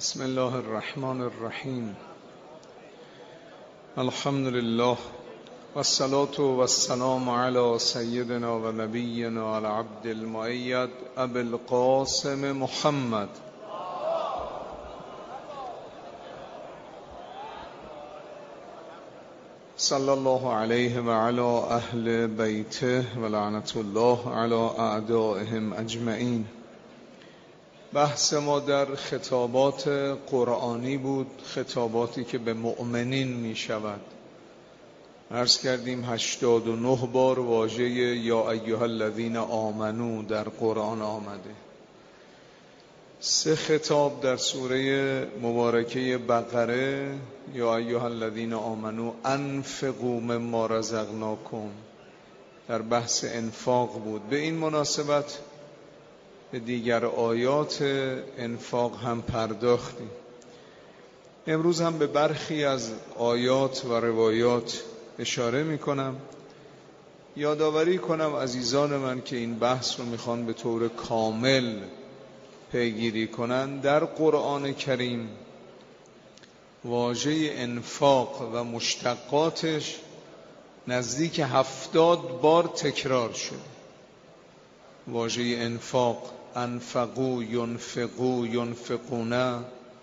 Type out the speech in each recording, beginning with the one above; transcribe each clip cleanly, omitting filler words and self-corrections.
بسم الله الرحمن الرحیم. الحمد لله والصلاة والسلام على سيدنا و نبینا العبد المؤید ابی القاسم محمد صلی الله علیه و علی اهل بیته و لعنت الله علی اعدائهم اجمعین. بحث ما در خطابات قرآنی بود، خطاباتی که به مؤمنین می شود. عرض کردیم 89 بار واژه یا ایها الذین آمنو در قرآن آمده. 3 خطاب در سوره مبارکه بقره یا ایها الذین آمنو انفقوا مما رزقناکم در بحث انفاق بود. به این مناسبت به دیگر آیات انفاق هم پرداختیم. امروز هم به برخی از آیات و روایات اشاره می کنم. یادآوری کنم عزیزان من که این بحث رو میخوان به طور کامل پیگیری کنن. در قرآن کریم واژه انفاق و مشتقاتش نزدیک 70 بار تکرار شد. واژه انفاق، انفقو، ینفقو، ینفقونه،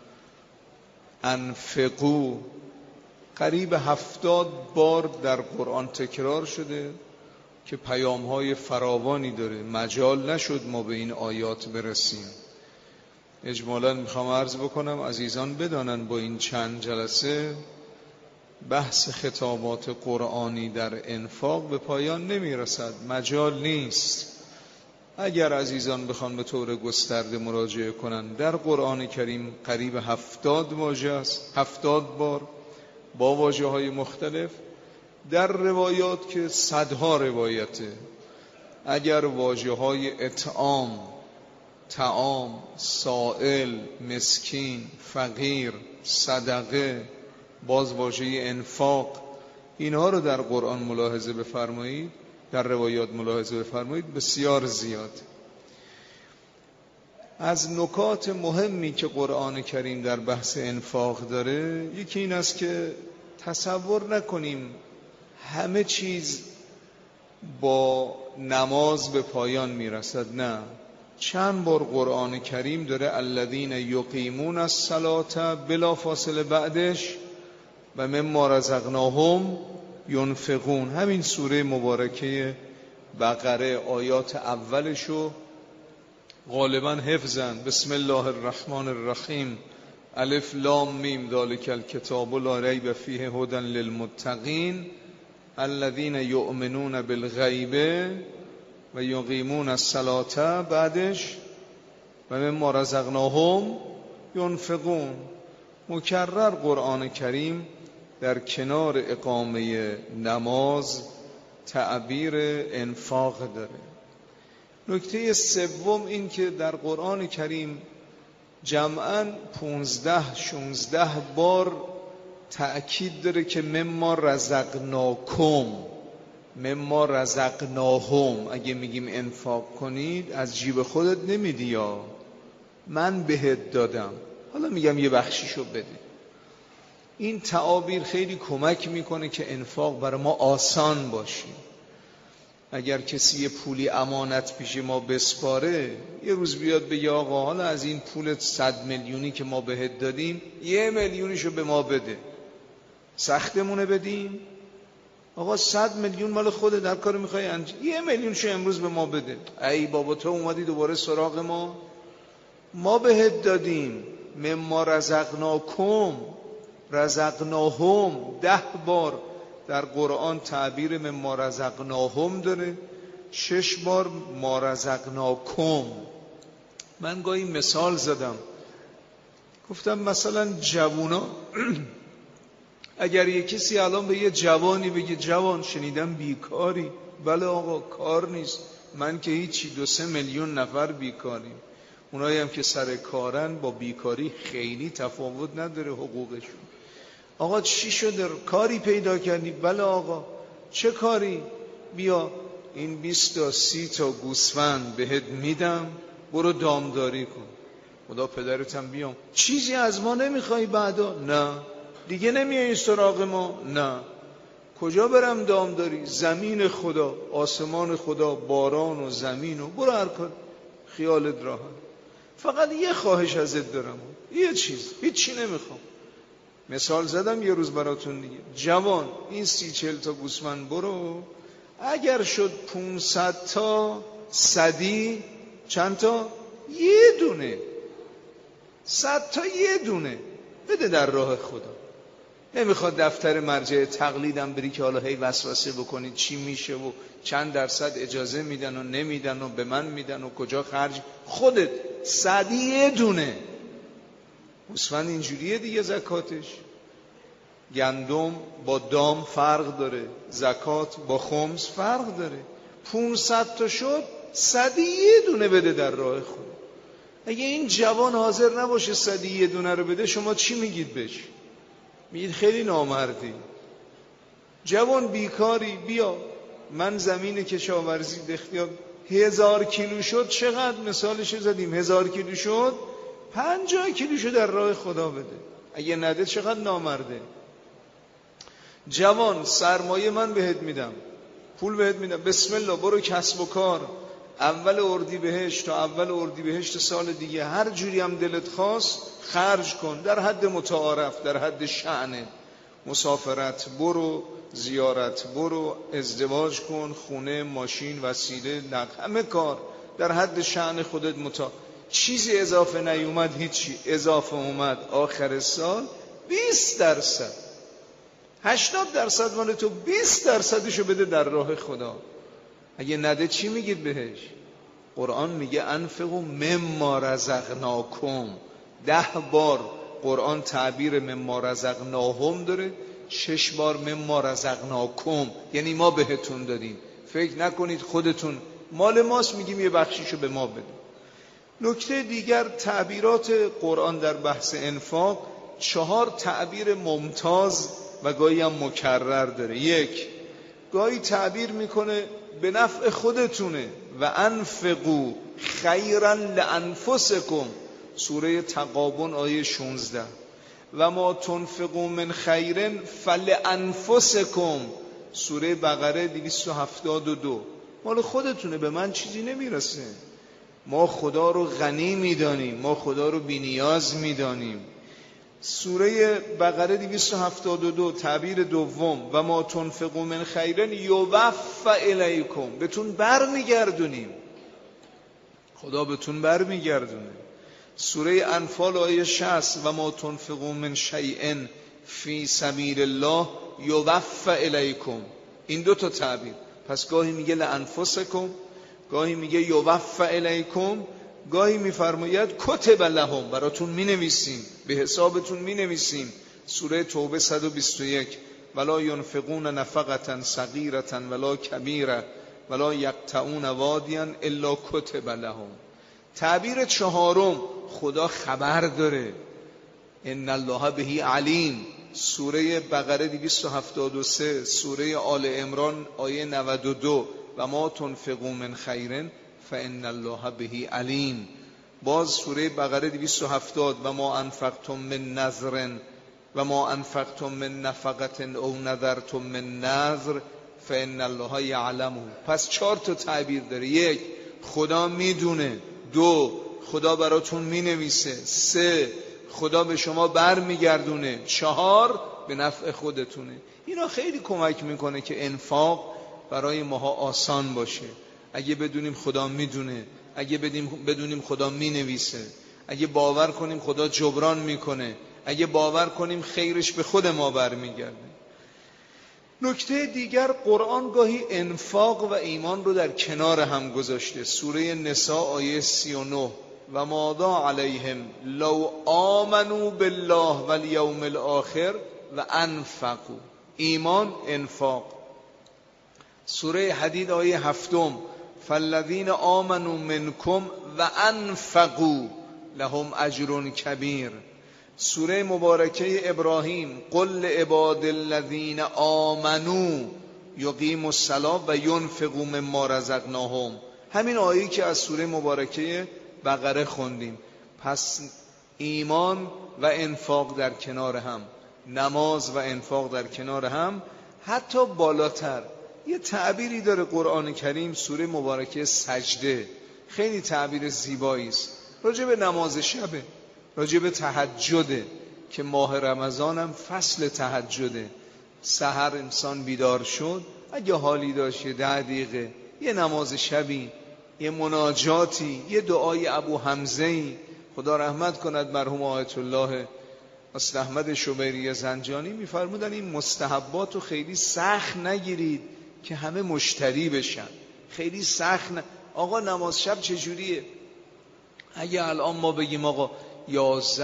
انفقو، قریب 70 بار در قرآن تکرار شده که پیام‌های فراوانی داره. مجال نشد ما به این آیات برسیم. اجمالاً میخوام عرض بکنم عزیزان بدانن با این چند جلسه بحث خطابات قرآنی در انفاق به پایان نمیرسد، مجال نیست. اگر عزیزان بخوان به طور گسترده مراجعه کنن در قرآن کریم قریب 70 واژه است، 70 بار با واژه‌های مختلف. در روایات که صدها روایته، اگر واژه‌های اطعام، طعام، سائل، مسکین، فقیر، صدقه، باز واژه انفاق، اینها رو در قرآن ملاحظه بفرمایید، در روایات ملاحظه بفرمایید، بسیار زیاد. از نکات مهمی که قرآن کریم در بحث انفاق داره یکی این است که تصور نکنیم همه چیز با نماز به پایان میرسد. نه، چند بار قرآن کریم داره الذین یقیمون الصلاة بلا فاصله بعدش و مما رزقناهم ینفقون. همین سوره مبارکه بقره آیات اولشو غالبا حفظن. بسم الله الرحمن الرحیم الف لام میم ذالک الکتاب لا ریب فیه هدی للمتقین الذین یؤمنون بالغیب و یقیمون الصلاة بعدش و مما رزقناهم ینفقون. مکرر قرآن کریم در کنار اقامه نماز تعبیر انفاق داره. نکته سوم این که در قرآن کریم جمعاً 15-16 بار تأکید داره که مما رزقناکم، مما رزقناهم. اگه میگیم انفاق کنید از جیب خودت نمیدی، یا من بهت دادم، حالا میگم یه بخشیشو بده. این تعابیر خیلی کمک میکنه که انفاق برای ما آسان باشه. اگر کسی پولی امانت پیش ما بسپاره، یه روز بیاد بگه آقا حالا از این پول 100 میلیونی که ما بهت دادیم 1 میلیونشو به ما بده، سختمونه بدیم؟ آقا 100 میلیون مال خودت، در کار میخوای 1 میلیونشو امروز به ما بده. ای بابا تو اومدی دوباره سراغ ما بهت دادیم. مما رزقناکم، رزقناهم 10 بار در قرآن تعبیر مما رزقناهم داره، 6 بار ما رزقناکم. من گاهی مثال زدم، گفتم مثلا جوونا اگر یک کسی الان به یه جوانی بگه جوان شنیدم بیکاری، بله آقا کار نیست، من که هیچی، 2-3 میلیون نفر بیکاریم. اونایی هم که سر کارن با بیکاری خیلی تفاوت نداره حقوقشون. آقا چی شده؟ کاری پیدا کردی؟ بله آقا. چه کاری؟ بیا این 20 تا 30 تا گوسفند بهت میدم، برو دامداری کن. خدا پدرتم بیام، چیزی از ما نمیخوای بعدا؟ نه. دیگه نمیای سراغ ما؟ نه. کجا برم دام داری؟ زمین خدا، آسمان خدا، باران و زمین و برو هر کار خیالت راحت. فقط یه خواهش ازت دارم، یه چیز، هیچی نمیخوام. مثال زدم یه روز براتون دیگه. جوان این 30-40 تا گوسفند برو، اگر شد 500 تا صدی، چند تا؟ یه دونه. 100 تا یه دونه بده در راه خدا. نمیخواد دفتر مرجع تقلیدم بری که حالا هی وسوسه بکنی چی میشه و چند درصد اجازه میدن و نمیدن و به من میدن و کجا خرج. خودت 100 یه دونه. گوسفند اینجوریه دیگه. زکاتش گندم با دام فرق داره، زکات با خمس فرق داره. 500 تا شد 100 یه دونه بده در راه خدا. اگه این جوان حاضر نباشه 100 یه دونه رو بده، شما چی میگید بهش؟ میگید خیلی نامردی. جوان بیکاری، بیا من زمین کشاورزی اختیار، 1000 کیلو شد چقدر؟ مثالش زدیم 1000 کیلو شد 50 کیلوشو در راه خدا بده. اگه نده چقدر نامرده. جوان سرمایه من بهت میدم، پول بهت میدم، بسم الله برو کسب و کار، اول اردیبهشت تا اول اردیبهشت سال دیگه هر جوری هم دلت خواست خرج کن، در حد متعارف، در حد شأنه. مسافرت برو، زیارت برو، ازدواج کن، خونه، ماشین، وسیله، نقل، همه کار در حد شأن خودت چیزی اضافه نیومد هیچی، اضافه اومد آخر سال 20%، 80% مال تو، 20%شو بده در راه خدا. اگه نده چی میگید بهش؟ قرآن میگه انفقوا مما رزقناکم. 10 بار قرآن تعبیر مما رزقناهم داره، 6 بار مما رزقناکم، یعنی ما بهتون دادیم. فکر نکنید خودتون مال ماست میگیم یه بخشیشو به ما بده. نکته دیگر، تعبیرات قرآن در بحث انفاق 4 تعبیر ممتاز و گاهی هم مکرر داره. 1، گاهی تعبیر میکنه به نفع خودتونه، و انفقوا خیرا لانفسکم، سوره تغابن آیه 16. و ما تنفقوا من خیر فلانفسکم، سوره بقره 272. مال خودتونه، به من چیزی نمیرسه. ما خدا رو غنی میدانیم، ما خدا رو بی‌نیاز میدانیم. سوره بقره 272 تعبیر دوم، و ما تنفقوا من خیر یوفی الیکم، بهتون برمیگردونیم، خدا بهتون برمیگردونه. سوره انفال آیه 60، و ما تنفقوا من شیء فی سبیل الله یوفی الیکم. این 2 تا تعبیر. پس گاهی میگه لانفسکم، گاهی میگه یوفی الیکم، گاهی میفرماید کتب لهم، براتون مینویسیم، به حسابتون مینویسیم. سوره توبه 121، ولا ينفقون نفقة صغيرة ولا كبيرة ولا يقطعون واديا الا کتب لهم. تعبیر 4، خدا خبر داره، ان الله به علیم، سوره بقره 273، سوره آل عمران آیه 92، و ما تنفقوا من خیر فان الله به علیم. باز سوره بقره 270، و ما انفقتم من نذر و ما انفقتم من نفقة او نذرتم من نذر فان الله یعلمه. پس 4 تا تعبیر داره. 1، خدا میدونه. 2، خدا براتون مینویسه. 3، خدا به شما بر میگردونه. 4، به نفع خودتونه. اینا خیلی کمک میکنه که انفاق برای ماها آسان باشه. اگه بدونیم خدا میدونه، اگه بدونیم خدا مینویسه، اگه باور کنیم خدا جبران میکنه، اگه باور کنیم خیرش به خود ما برمیگرده. نکته دیگر، قرآن گاهی انفاق و ایمان رو در کنار هم گذاشته. سوره نساء آیه 39، و ماذا علیهم لو آمنوا بالله والیوم الاخر و انفقوا. ایمان، انفاق. سوره حدید آیه 7، فالذین آمنوا منکم و انفقوا لهم اجر کبیر. سوره مبارکه ابراهیم، قل لعباد الذین آمنوا یقیموا الصلاة و ینفقوا مما رزقناهم. همین آیه‌ای که از سوره مبارکه بقره خوندیم. پس ایمان و انفاق در کنار هم، نماز و انفاق در کنار هم، حتی بالاتر یه تعبیری داره قرآن کریم سوره مبارکه سجده، خیلی تعبیر زیبایی است، راجع به نماز شبه، راجع به تهجده که ماه رمضان هم فصل تهجده. سحر انسان بیدار شد، اگه حالی داشت 10 دقیقه یه نماز شبی، یه مناجاتی، یه دعای ابو حمزه‌ای، خدا رحمت کند مرحوم آیت الله استاد احمد شبیری زنجانی میفرمودن این مستحبات رو خیلی سخت نگیرید که همه مشتری بشن، خیلی سخت آقا نماز شب چجوریه؟ اگه الان ما بگیم آقا 11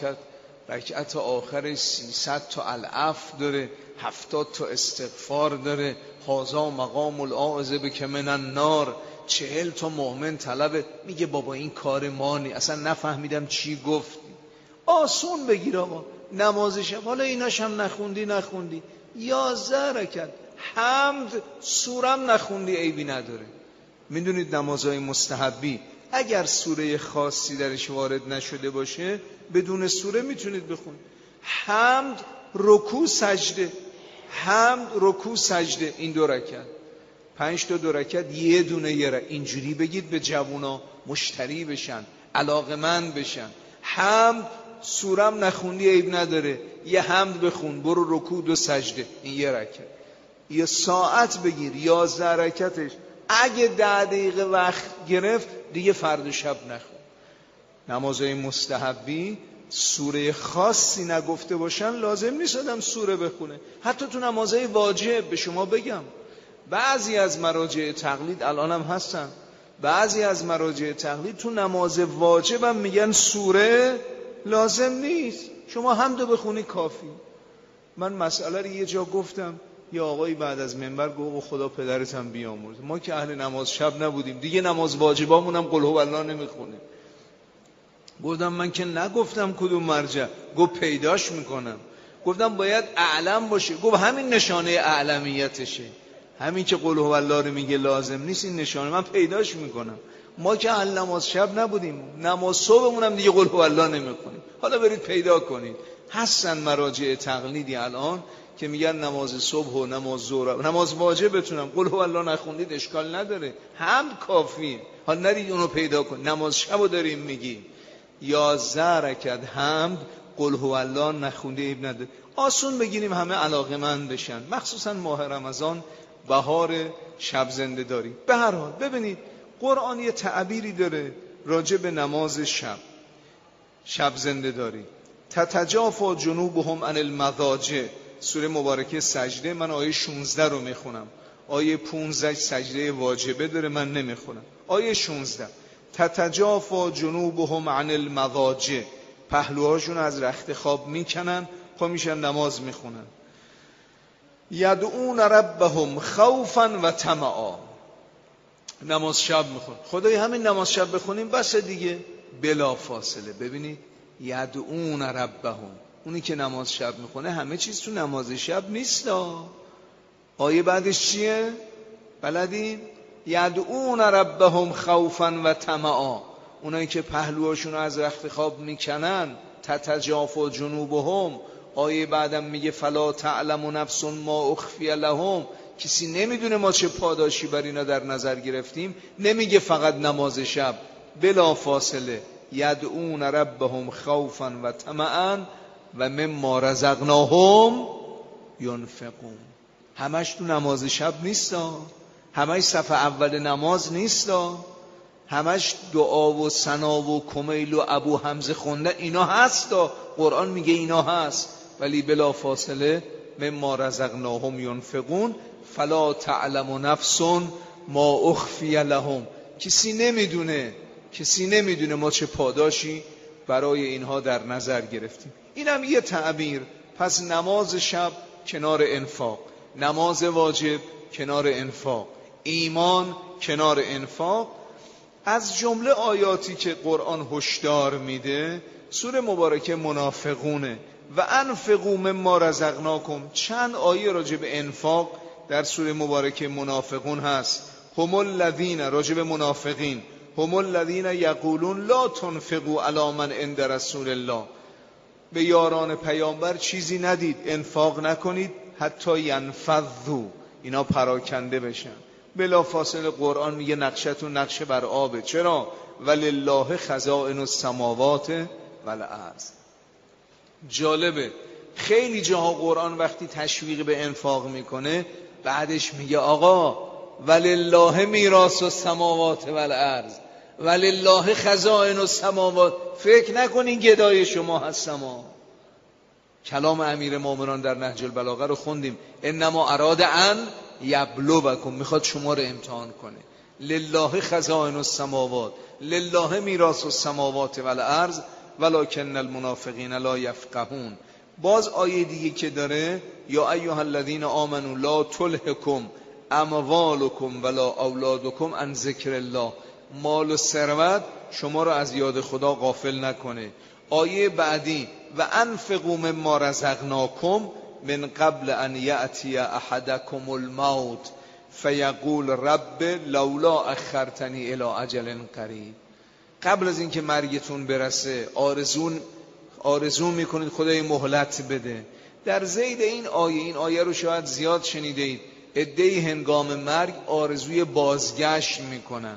رکعت آخر 300 تا العفو داره، 70 تا استغفار داره، هازا مقام الاعوذ بک من النار، 40 تا مؤمن طلبه، میگه بابا این کار ما نی، اصلا نفهمیدم چی گفتی. آسون بگیر آقا نماز شب، حالا ایناش هم نخوندی 11 رکعت حمد سورم نخوندی عیبی نداره. میدونید نمازهای مستحبی اگر سوره خاصی درش وارد نشده باشه بدون سوره میتونید بخونید. حمد رکوع سجده، حمد رکوع سجده، این 2 رکعت، 5 تا 2 رکعت یه دونه اینجوری بگید به جوونا مشتری بشن، علاقمند بشن. حمد سورم نخوندی عیب نداره، یه حمد بخون، برو رکوع 2 سجده، این 1 رکعت. یه ساعت بگیر 11 رکعتش، اگه 10 دقیقه وقت گرفت دیگه فردا شب نخون. نمازهای مستحبی سوره خاصی نگفته باشن لازم نیست آدم سوره بخونه. حتی تو نمازهای واجب به شما بگم بعضی از مراجع تقلید الانم هستن، بعضی از مراجع تقلید تو نماز واجب هم میگن سوره لازم نیست، شما حمدو بخونی کافی. من مسئله رو یه جا گفتم، یه آقایی بعد از منبر گفت خدا پدرت هم بیامرز، ما که اهل نماز شب نبودیم دیگه نماز واجبامون هم قل هو الله نمیخونیم. گفتم من که نگفتم کدوم مرجع، گفت پیداش میکنم. گفتم باید اعلم باشه، گفت همین نشانه اعلمیتشه، همین که قل هو الله رو میگه لازم نیست این نشانه، من پیداش میکنم. ما که اهل نماز شب نبودیم، نماز صبحمون هم دیگه قل هو الله نمیخونیم، حالا برید پیدا کنید. هستن مراجع تقلیدی الان که میگن نماز صبح و نماز ظهر، نماز واجب بتونم قل هو الله نخوندید اشکال نداره، حمد کافیه، حالا نرید اونو پیدا کن. نماز شبو داریم میگیم 11 رکعت حمد قل هو الله نخونده عیب نداره. آسون بگیریم همه علاقه‌مند بشن، مخصوصا ماه رمضان بهار شب زنده داری. به هر حال ببینید قرآن یه تعبیری داره راجع به نماز شب زنده داری. تتجافا جنوبهم عن المضاجع، سوره مبارکه سجده، من آیه 16 رو میخونم، آیه 15 سجده واجبه داره من نمیخونم. آیه 16 تتجافا جنوبهم عن المضاجع، پهلوهاشون از رخت خواب میکنن پا میشن نماز میخونن. یدعون ربهم خوفا و طمعا، نماز شب میخون. خدای همین نماز شب بخونیم بس دیگه، بلا فاصله. ببینید یدعون ربهم، اونی که نماز شب میخونه همه چیز تو نماز شب نیست. آیه بعدش چیه؟ بلدین؟ یدعون ربهم خوفا و طمعا، اونایی که پهلوهاشون از رخت خواب میکنن. تتجافا جنوبهم، آیه بعدم میگه فلا تعلم نفس ما اخفی لهم، کسی نمیدونه ما چه پاداشی بر اینا در نظر گرفتیم. نمیگه فقط نماز شب، بلا فاصله یدعون ربهم خوفا و طمعا و مما رزقناهم ينفقون. همش تو نماز شب نیست، همش صف اول نماز نیست، همش دعا و ثنا و کمیل و ابو حمزه خونده اینا هست، قرآن میگه اینا هست، ولی بلا فاصله مما رزقناهم ينفقون فلا تعلم نفس ما اخفی لهم. کسی نمیدونه ما چه پاداشی برای اینها در نظر گرفتیم. اینم یه تعبیر. پس نماز شب کنار انفاق، نماز واجب کنار انفاق، ایمان کنار انفاق. از جمله آیاتی که قرآن هشدار میده سوره مبارکه منافقونه، و انفقوا مما رزقناکم. چند آیه راجع به انفاق در سوره مبارکه منافقون هست. هم الذین، راجع به منافقین، هم الذین یقولون لا تنفقوا علی من عند رسول الله، به یاران پیامبر چیزی ندید، انفاق نکنید حتی ینفضوا، اینا پراکنده بشن. بلافاصله قرآن میگه نقشتون نقشه بر آبه. چرا؟ ولله خزائن السماوات والارض. جالبه خیلی جاها قرآن وقتی تشویق به انفاق میکنه بعدش میگه آقا ولله میراث السماوات والارض، ولله خزائن السماوات. فکر نکنین گدای شما هستم ها. کلام امیرالمومنین در نهج البلاغه رو خوندیم، انما اراد ان یبلوکم، میخواد شما رو امتحان کنه. لله خزائن السماوات، لله میراث السماوات والارض ولکن المنافقین لا یفقهون. باز آیه دیگه که داره یا ایها الذین آمنوا لا تلهکم اموالکم ولا اولادکم عن ذکر الله، مال و ثروت شما رو از یاد خدا غافل نکنه. آیه بعدی و انفقوا مما رزقناکم من قبل ان یأتی احدکم الموت فیقول رب لولا اخرتنی الی اجل قریب. قبل از اینکه مرگتون برسه آرزو میکنید خدای مهلت بده. در ذیل این آیه رو شاید زیاد شنیدید، عده‌ای هنگام مرگ آرزوی بازگشت میکنن.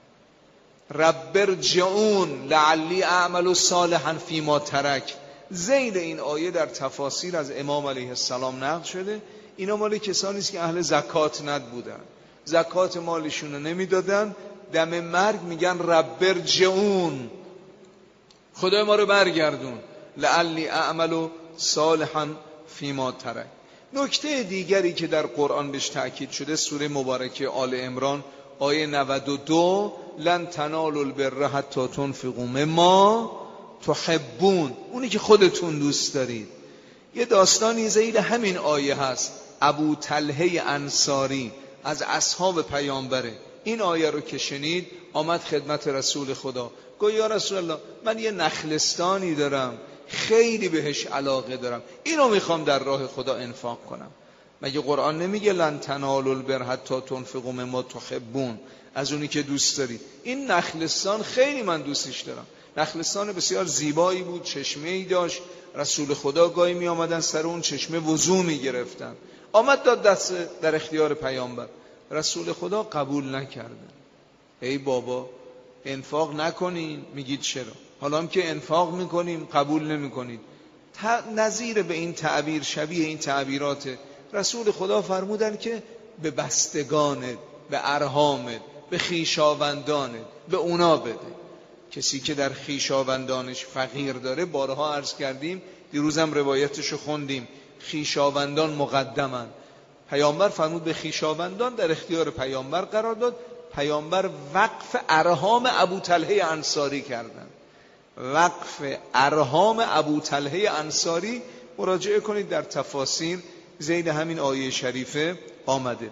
رب ارجعون لعلی اعمل صالحا فیما ترک. ذیل این آیه در تفاسیر از امام علیه السلام نقل شده. اینا مال کسانی است که اهل زکات نبودن، زکات مالشون رو نمیدادن، دم مرگ میگن رب ارجعون، خدای ما رو برگردون، لعلی اعمل صالحا فیما ترک. نکته دیگری که در قرآن بهش تأکید شده سوره مبارکه آل عمران آیه 92 لن تنالوا البر حتی تنفقوا مما تحبون، اونی که خودتون دوست دارید. یه داستانی ذیل همین آیه هست. ابو طلحه انصاری از اصحاب پیامبره، این آیه رو که شنید آمد خدمت رسول خدا، گفت یا رسول الله من یه نخلستانی دارم خیلی بهش علاقه دارم، اینو میخوام در راه خدا انفاق کنم. مگه قرآن نمیگه لن تنالوا البر حتی تنفقوا مما تحبون، از اونی که دوست دارید؟ این نخلستان خیلی من دوستش دارم. نخلستان بسیار زیبایی بود، چشمه‌ای داشت، رسول خدا گاهی می آمدن سر اون چشمه وضو می گرفتن. آمد داد دست در اختیار پیامبر، رسول خدا قبول نکردن. ای بابا انفاق نکنین، میگید چرا؟ حالا هم که انفاق میکنیم قبول نمیکنید. نظیر به این تعبیر، شبیه این تعبیرات رسول خدا فرمودن که به بستگانت، به ارحامت، به خیشاوندانت، به اونا بده. کسی که در خیشاوندانش فقیر داره، بارها عرض کردیم، دیروزم روایتشو خوندیم، خیشاوندان مقدمن. پیامبر فرمود به خیشاوندان در اختیار پیامبر قرار داد. پیامبر وقف ارحام ابو طلحه انصاری کردن. وقف ارحام ابو طلحه انصاری مراجعه کنید در تفاسیر ذیل همین آیه شریفه آمده.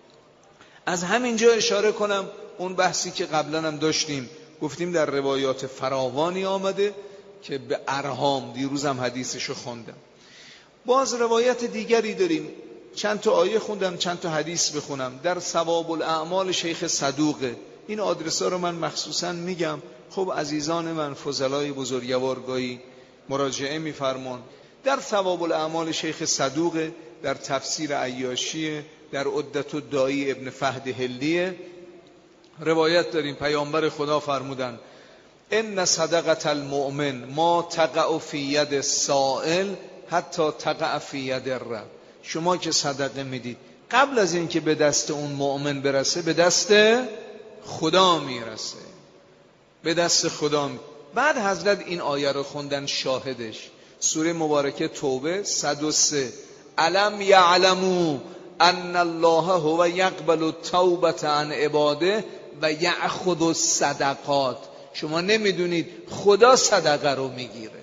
از همینجا اشاره کنم اون بحثی که قبلا هم داشتیم، گفتیم در روایات فراوانی آمده که به ارحام، دیروزم حدیثشو خوندم. باز روایت دیگری داریم، چند تا آیه خوندم، چند تا حدیث بخونم. در ثواب الاعمال شیخ صدوقه، این آدرسا رو من مخصوصا میگم، خب عزیزان من فضلای بزرگوارگاهی مراجعه میفرمان. در ثواب الاعمال شیخ صدوقه، در تفسیر عیاشیه، در عدت الداعی ابن فهد هلیه روایت داریم. پیامبر خدا فرمودن ان صدقه المؤمن ما تقع فی ید السائل حتی تقع فی ید الرب. شما که صدقه میدید قبل از این که به دست اون مؤمن برسه به دست خدا میرسه، به دست خدا بعد حضرت این آیه رو خوندن شاهدش، سوره مبارکه توبه 103 الم یعلموا ان الله هو یقبل التوبه عن عباده و یأخذ الصدقات. شما نمیدونید خدا صدقه رو میگیره.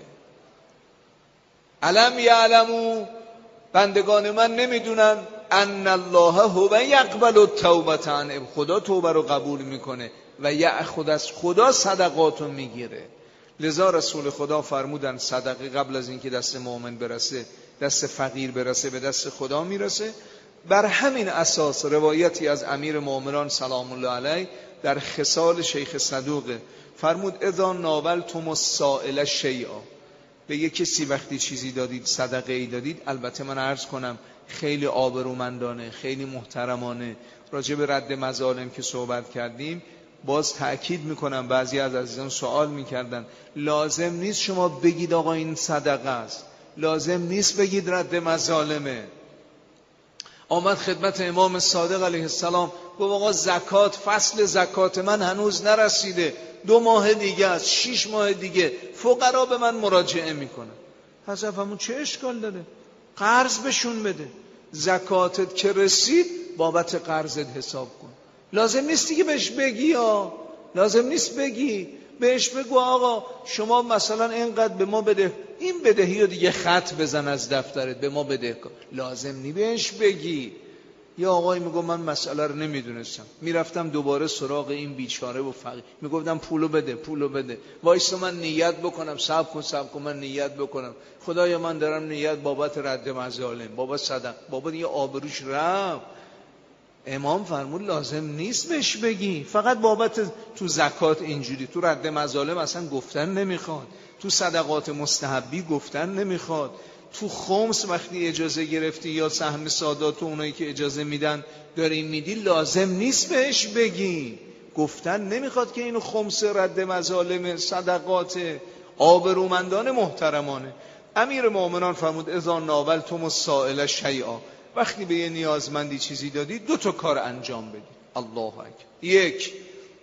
الم یعلموا، بندگان من نمیدونن، ان الله هو یقبل التوبه عن عباده، خدا توبه رو قبول میکنه و یأخذ، از خدا صدقات رو میگیره. لذا رسول خدا فرمودن صدقه قبل از اینکه دست مؤمن برسه، دست فقیر برسه، به دست خدا میرسه. بر همین اساس روایتی از امیر مومنان سلام الله علیه در خصال شیخ صدوقه، فرمود اذا ناولتم السائل شیئا، به یک کسی وقتی چیزی دادید، صدقه ای دادید، البته من عرض کنم خیلی آبرومندانه، خیلی محترمانه راجع به رد مظالم که صحبت کردیم، باز تأکید میکنم، بعضی از عزیزان سوال میکردن لازم نیست شما بگید آقا این صدقه است، لازم نیست بگید رد مظالمه. آمد خدمت امام صادق علیه السلام گفت آقا زکات، فصل زکات من هنوز نرسیده، 2 ماه دیگه است، 6 ماه دیگه فقرا به من مراجعه میکنن. حضرت فرمود چه اشکال داره، قرض بهشون بده، زکاتت که رسید بابت قرضت حساب کن. لازم نیست دیگه بهش بگی، لازم نیست بگی، بهش بگو آقا شما مثلا اینقدر به ما بده، این بدهی رو دیگه خط بزن از دفترت به ما بده. لازم نی بهش بگی. یا آقای میگم من مسئله رو نمیدونستم، میرفتم دوباره سراغ این بیچاره و فقیر، میگفتم پولو بده، وایسا من نیت بکنم، صبر کن من نیت بکنم، خدایا من دارم نیت بابت رد مظالم، بابت صدق، بابت دیگه آبروش رفت. امام فرمود لازم نیست بهش بگی، فقط بابت تو زکات اینجوری، تو رد مظالم اصلا گفتن نمیخواد، تو صدقات مستحبی گفتن نمیخواد، تو خمس وقتی اجازه گرفتی یا سهم سادات و اونایی که اجازه میدن داری میدی، لازم نیست بهش بگی، گفتن نمیخواد که اینو خمس رد مظالم صدقات. آبرومندان محترمانه. امیر مومنان فرمود اذا ناولتم السائل شیئا، وقتی به یه نیازمندی چیزی دادی 2 تا کار انجام بدید. الله اکبر. 1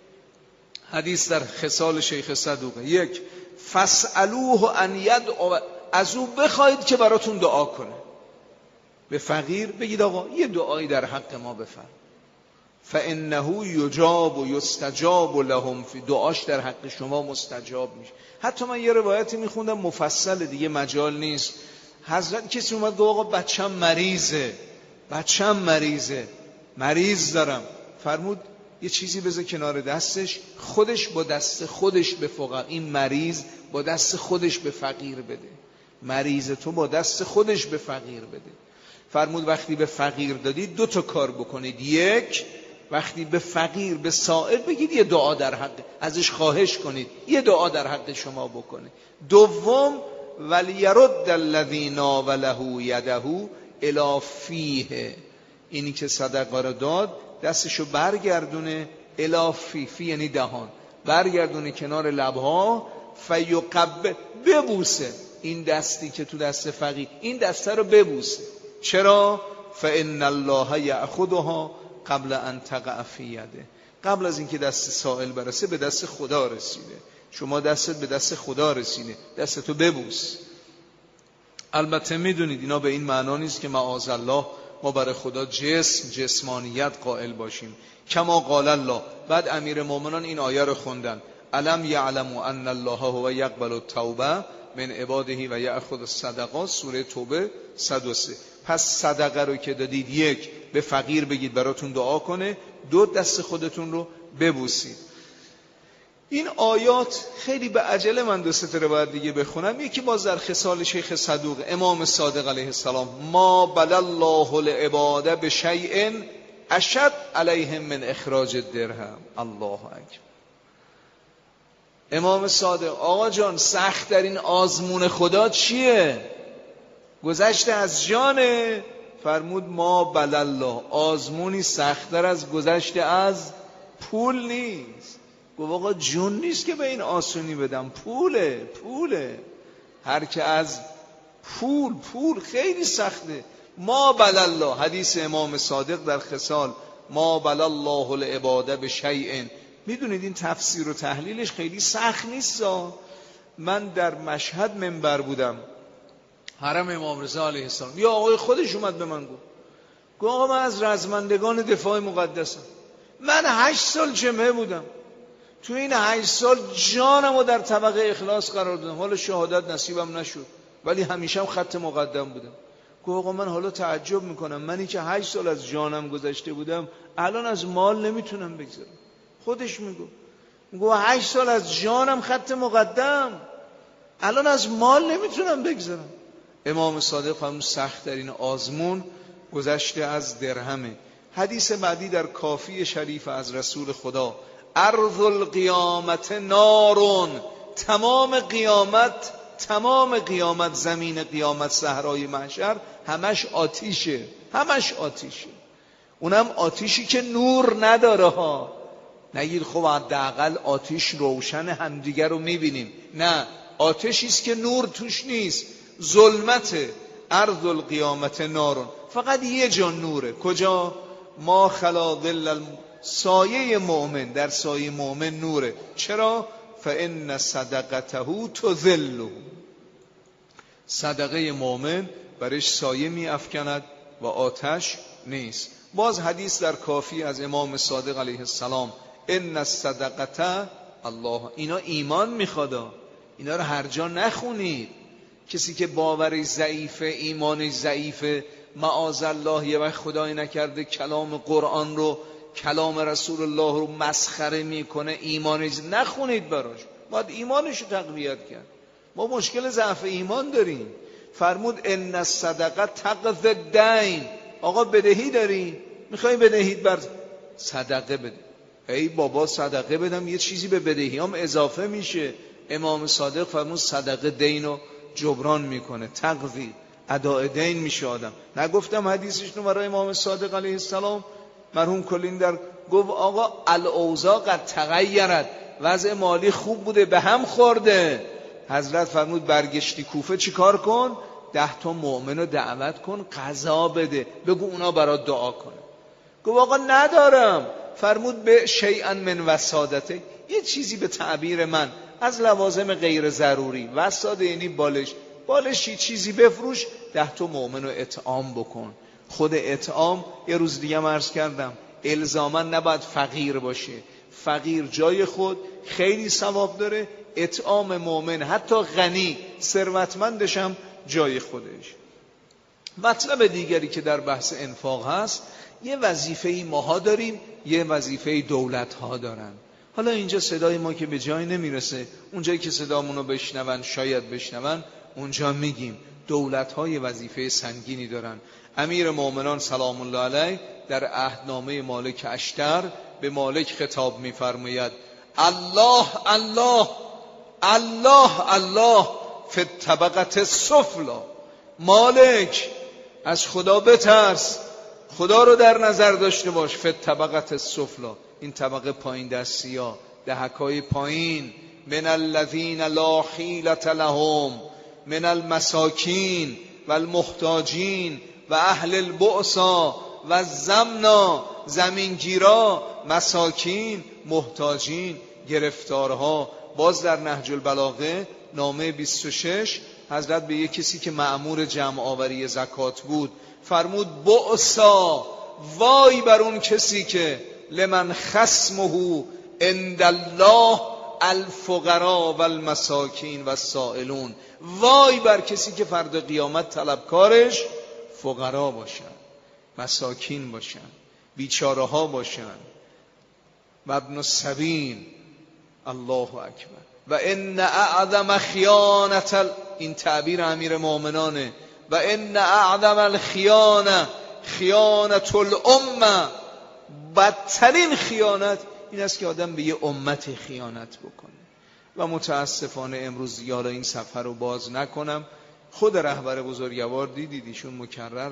حدیث در خصال شیخ صدوقه، 1 فاسألوه ان یدعو، از او بخواید که براتون دعا کنه. به فقیر بگید آقا یه دعایی در حق ما بفرم، فانه یجاب و یستجاب لهم، فی دعاش در حق شما مستجاب میشه. حتی من یه روایتی میخوندم مفصل، دیگه مجال نیست، حضرت کسی اومد گفت آقا بچم مریض دارم، فرمود یه چیزی بذار کنار دستش، خودش با دست خودش به فقیر، این مریض با دست خودش به فقیر بده، مریض تو با دست خودش به فقیر بده. فرمود وقتی به فقیر دادید 2 تا کار بکنید، 1 وقتی به فقیر به سائل بگید یه دعا در حق، ازش خواهش کنید یه دعا در حق شما بکنه. 2 ولیرد الذی ناوله یده الی فیه، اینی که صدقه رو داد دستشو برگردونه، الی فی یعنی دهان، برگردونه کنار لبها، فیقبل، ببوسه این دستی که تو دست فقیر، این دسته رو ببوسه. چرا؟ فان الله یأخذها قبل ان تقع فی یده، قبل از اینکه دست سائل برسه به دست خدا رسیده، شما دستت به دست خدا رسیده، دستتو ببوس. البته میدونید اینا به این معنا نیست که معاذ الله ما برای خدا جسمانیت قائل باشیم. کما قال الله، بعد امیر مومنان این آیه رو خوندن، الم یعلموا ان الله هو یقبل التوبه من عباده و یأخذ الصدقات، سوره توبه 103. پس صدقه رو که دادید 1 به فقیر بگید براتون دعا کنه، 2 دست خودتون رو ببوسید. این آیات خیلی به عجله من 2-3 تا روایت دیگه بخونم. یکی باز در خصال شیخ صدوق، امام صادق علیه السلام، ما بل الله العباد بشیء اشد علیهم من اخراج الدرهم. الله اکبر. امام صادق، آقا جان سخت در این آزمون خدا چیه؟ گذشته از جانه. فرمود ما بل الله، آزمونی سخت‌تر از گذشته از پول نیست. گفت آقا جون نیست که به این آسونی بدم، پوله. هر که از پول خیلی سخته. ما بل الله، حدیث امام صادق در خصال، ما بل الله العباد بشیء. میدونید این تفسیر و تحلیلش خیلی سخت نیست. من در مشهد منبر بودم، حرم امام رضا علیه السلام، یا آقای خودش اومد به من گفت آقا من از رزمندگان دفاع مقدسم، من 8 سال جمعه بودم، تو این 8 سال جانمو در طبقه اخلاص قرار دادم، حالا شهادت نصیبم نشد ولی همیشه هم خط مقدم بودم. گفت آقا من حالا تعجب میکنم، منی که 8 سال از جانم گذشته بودم الان از مال نمیتونم بگذارم. خودش میگو 8 سال از جانم خط مقدم، الان از مال نمیتونم بگذارم. امام صادق فرمود سخت در این آزمون گذشته از درهمه. حدیث بعدی در کافی شریف از رسول خدا، ارض القیامت نارون، تمام قیامت، زمین قیامت، صحرای محشر همش آتیشه، همش آتیشه. اونم آتیشی که نور نداره ها. نگید خب حداقل آتیش روشن، همدیگر رو میبینیم. نه، آتشی است که نور توش نیست، ظلمته. ارض القیامت نارون، فقط یه جا نوره. کجا؟ ما خلا ظل سایه مؤمن، در سایه مؤمن نوره. چرا؟ فان صدقته تظله، صدقه مؤمن برش سایه می افکند و آتش نیست. باز حدیث در کافی از امام صادق علیه السلام، ان الصدقه الله. اینا ایمان میخواد، اینا رو هر جا نخونید. کسی که باورش ضعیفه، ایمانش ضعیفه، معاذالله یه وقت خدای نکرده کلام قرآن رو، کلام رسول الله رو مسخره میکنه، ایمانش نخونید براش، باید ایمانش رو تقویت کرد. ما مشکل ضعف ایمان داریم. فرمود ان الصدقه تقضی الدین. آقا بدهی داری، میخوای بدهیت بر صدقه بده. ای بابا صدقه بدم یه چیزی به بدهیام اضافه میشه. امام صادق فرمود صدقه دین رو جبران میکنه، تقضی، اداء دین میشه آدم. نگفتم حدیثش رو برای امام صادق علیه السلام؟ مرحوم کلینگر گفت آقا الاوضاع قد تغیرت، وضع مالی خوب بوده به هم خورده. حضرت فرمود برگشتی کوفه چی کار کن؟ 10 تا مؤمن رو دعوت کن قضا بده، بگو اونا برات دعا کنه. گفت آقا ندارم. فرمود به شیئا من وسادته، یه چیزی به تعبیر من از لوازم غیر ضروری، وساده یعنی بالش یه چیزی بفروش، 10 تا مؤمن رو اطعام بکن. خود اطعام یه روز دیگه عرض کردم الزاما نباید فقیر باشه، فقیر جای خود خیلی ثواب داره، اطعام مؤمن حتی غنی ثروتمندش هم جای خودش. مطلب دیگری که در بحث انفاق هست، یه وظیفه‌ای ماها داریم، یه وظیفه دولت‌ها دارن. حالا اینجا صدای ما که به جای نمیرسه، اونجایی که صدامونو بشنون شاید بشنون، اونجا میگیم دولت‌ها یه وظیفه سنگینی دارن. امیر مومنان سلام الله علیه در عهدنامه مالک اشتر به مالک خطاب می‌فرماید الله الله الله الله فی الطبقه السفلی. مالک از خدا بترس، خدا رو در نظر داشته باش. فی الطبقه السفلی، این طبقه پایین دستیا، دهکای پایین. من الذین لا حیلة لهم من المساکین و المحتاجین و اهل البؤسا و الزمنا، زمینگیرا، مساکین، محتاجین، گرفتارها. باز در نهج البلاغه نامه 26 حضرت به یک کسی که مأمور جمع آوری زکات بود فرمود بؤسا، وای بر اون کسی که لمن خصمه عند الله الفقراء و المساکین و السائلون، وای بر کسی که فردا قیامت طلبکارش فقرا باشن، مساکین باشن، بیچاره ها باشن و ابن السبیل. الله اکبر. و ان اعظم خیانت، این تعبیر امیر مومنانه، و ان اعظم الخیانه خیانت الامه، بدترین خیانت این است که آدم به یه امت خیانت بکنه. و متاسفانه امروز یالا این صفحه رو باز نکنم، خود رهبر بزرگوار دیدید ایشون مکرر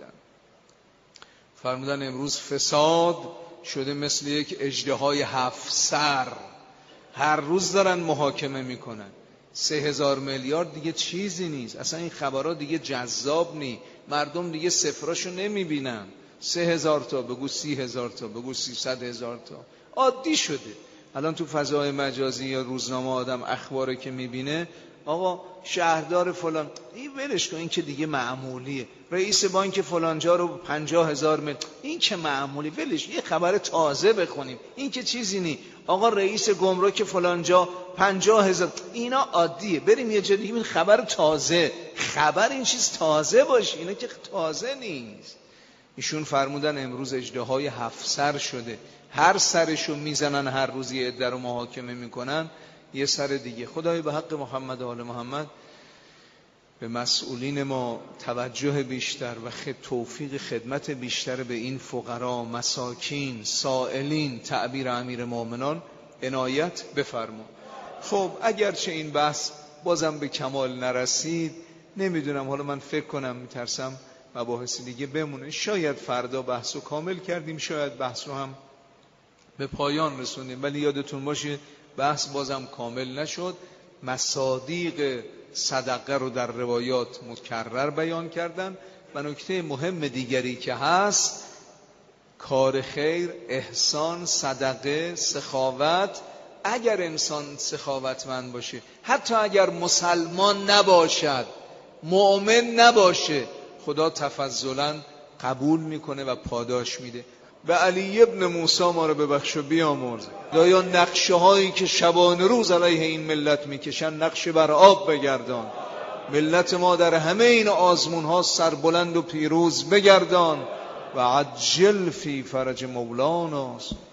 فرمودن امروز فساد شده مثل یک اژدهای 7 سر، هر روز دارن محاکمه میکنن. 3000 میلیارد دیگه چیزی نیست، اصلا این خبرها دیگه جذاب نی، مردم دیگه صفراشو نمیبینن. 3000 تا بگو 30,000 تا بگو 300,000 تا عادی شده. الان تو فضای مجازی یا روزنامه آدم اخباره که میبینه، آقا شهردار فلان، این ولش کن، این که دیگه معمولیه. رئیس بانک فلانجا رو 50,000 میلیون، این که معمولی، ولش. یه خبر تازه بخونیم، این که چیزی نی. آقا رئیس گمرک فلانجا 50,000، اینا عادیه. بریم یه جا دیگه، این خبر تازه، خبر این چیز تازه باشه، اینا که تازه نیست. ایشون فرمودن امروز اژدهای 7 سر شده، هر سرشو میزنن، هر روز یه عده رو محاکمه میکنن، یه سر دیگه. خدای به حق محمد و آل محمد به مسئولین ما توجه بیشتر و توفیق خدمت بیشتر به این فقرا، مساکین، سائلین، تعبیر امیر مومنان عنایت بفرما. خب اگرچه این بحث بازم به کمال نرسید، نمیدونم، حالا من فکر کنم، میترسم مباحث دیگه بمونه، شاید فردا بحث رو کامل کردیم، شاید بحث رو هم به پایان رسوندیم، ولی یادتون باشه بحث بازم کامل نشد. مصادیق صدقه رو در روایات مکرر بیان کردن و نکته مهم دیگری که هست، کار خیر، احسان، صدقه، سخاوت، اگر انسان سخاوتمند باشه، حتی اگر مسلمان نباشد، مؤمن نباشه، خدا تفضلا قبول میکنه و پاداش میده. و علی ابن موسی ما رو ببخش و بیامرز. خدایا نقشه هایی که شبانه روز علیه این ملت میکشن نقشه بر آب بگردان، ملت ما در همه این آزمون ها سربلند و پیروز بگردان و عجل فی فرج مولانا.